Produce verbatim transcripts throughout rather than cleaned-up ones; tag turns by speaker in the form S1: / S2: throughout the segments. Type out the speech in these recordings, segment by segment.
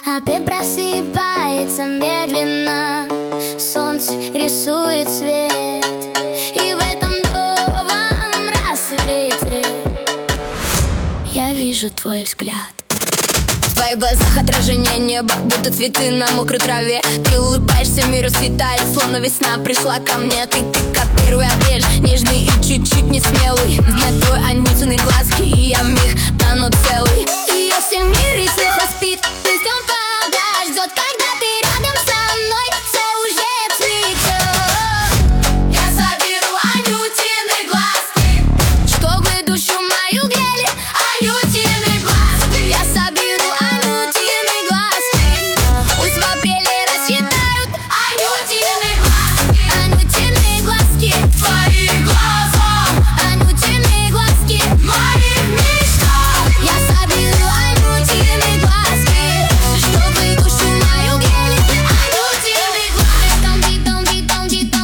S1: Опять просыпается медленно, солнце рисует свет, и в этом новом рассвете я вижу твой взгляд.
S2: В твоих глазах отражение неба, будто цветы на мокрой траве. Ты улыбаешься, мир расцветает, словно весна пришла ко мне. Ты, ты как первый апрель, нежный и чуть-чуть не смелый. Взгляд твой, анютины глазки, и я в них тону целый.
S1: И если мир и снова спит, пусть он пока ждет, когда ты рядом со мной, все уже цветет.
S3: Я соберу анютины глазки,
S1: Чтобы душу мою грели
S3: анютины глазки.
S1: Я соберу анютины глазки, пусть в апреле расцветают
S3: Анютины глазки,
S1: анютины глазки,
S3: твои глаза,
S1: анютины глазки.
S3: в моих мечтах.
S1: Я соберу анютины глазки, чтобы душу мою грели
S3: Анютины глазки,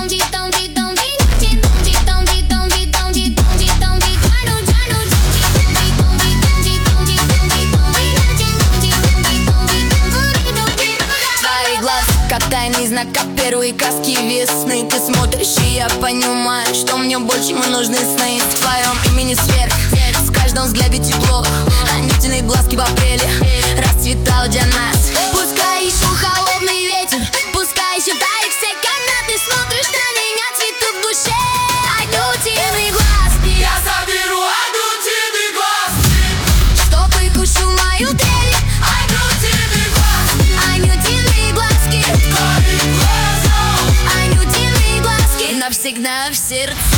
S2: Твои глаза, как тайный знак, как первые краски весны. Ты смотришь, и я понимаю, что мне больше не нужны сны. В твоем имени сверх, в каждом взгляде тепло. Анютины глазки в апреле расцветал для нас.
S1: Пускай еще холодный ветер, пускай еще тает все канаты, смотришь на меня, цветут в душе анютины глазки.
S3: я соберу анютины глазки,
S1: Чтобы душу мою грели
S3: анютины глазки,
S1: анютины глазки,
S3: твои глаза.
S1: анютины глазки.
S2: Навсегда в сердце.